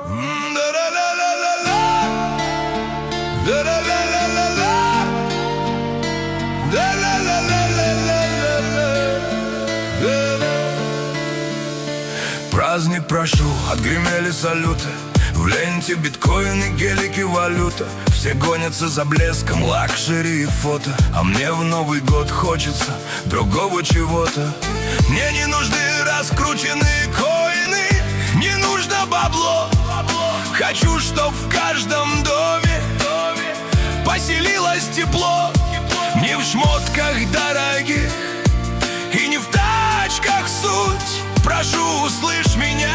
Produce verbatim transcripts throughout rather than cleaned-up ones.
Праздник прошел, отгремели салюты. В ленте биткоины, гелики, валюта. Все гонятся за блеском, лакшери и фото. А мне в Новый год хочется другого чего-то. Мне не нужны раскрученные коины, не нужно бабло. Хочу, чтоб в каждом доме поселилось тепло. Не в шмотках дорогих и не в тачках суть. Прошу, услышь меня,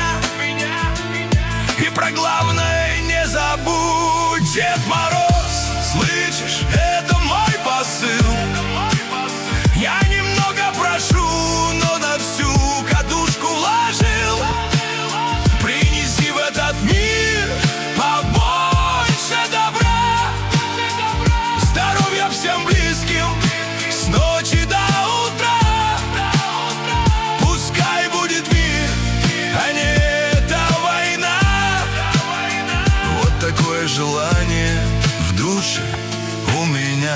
и про главное не забудь. Дед Мороз, слышишь, это мой посыл. Я немного прошу, но на всю катушку вложил. Принеси в этот мир побольше добра, здоровья всем близким с ночи до утра. Пускай будет мир, а не эта война. Вот такое желание в душе у меня.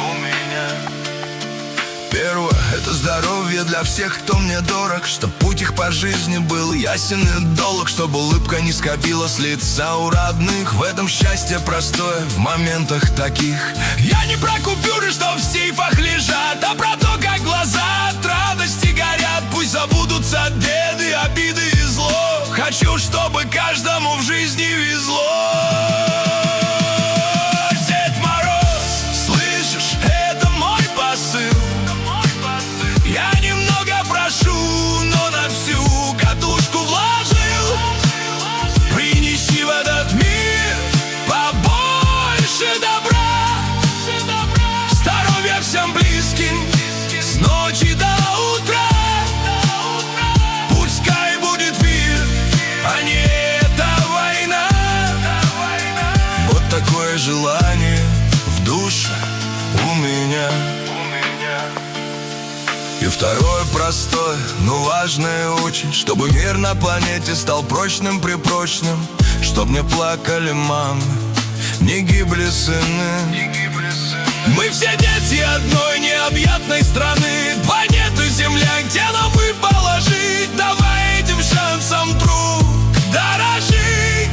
Первое — это здоровье для всех, кто мне дорог, чтоб путь их по жизни был ясен и долг, чтобы улыбка не скопила с лица у родных. В этом счастье простое в моментах таких. Я не про купюры, что в сейфах лежат, а про то, как глаза от радости горят. Пусть забудутся беды, обиды и зло. Хочу, чтобы каждому в жизни везло. Дед Мороз, слышишь, это мой посыл. Я немного прошу, но на всю катушку вложил. Принеси в этот мир побольше добра, здоровья всем близким с ночи до утра. Пускай будет мир, а не эта война. Вот такое желание в душе у меня. И второе простое, но важное очень, чтобы мир на планете стал прочным-препрочным. Чтоб не плакали мамы, не гибли сыны. Мы все дети одной необъятной страны, планеты Земля, где нам и положить. Давай этим шансом, друг, дорожить.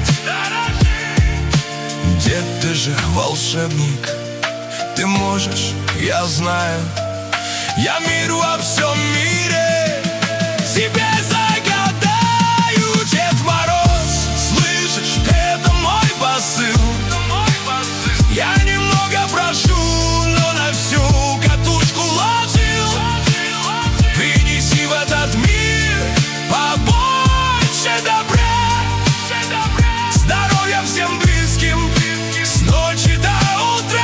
Дед, ты же волшебник, ты можешь, я знаю. Я мир во всем мире тебе загадаю. Дед Мороз, слышишь, это мой посыл. Я немного прошу, но на всю катушку вложил. Принеси в этот мир побольше добра, здоровья всем близким с ночи до утра.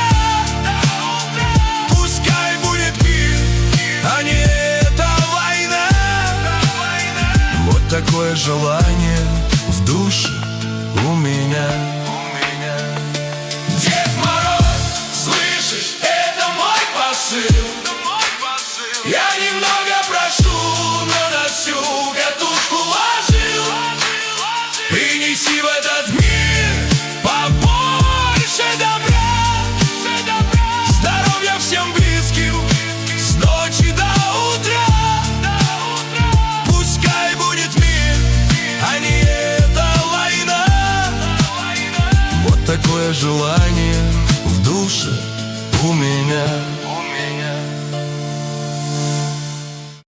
Пускай будет мир, а не эта война. Вот такое желание в душе у меня. Дед Мороз, слышишь, это мой посыл. Я немного прошу, но на всю катушку вложил. Принеси в этот мир побольше добра, здоровья всем близким с ночи до утра. Пускай будет мир, а не эта война. Вот такое желание в душе у меня.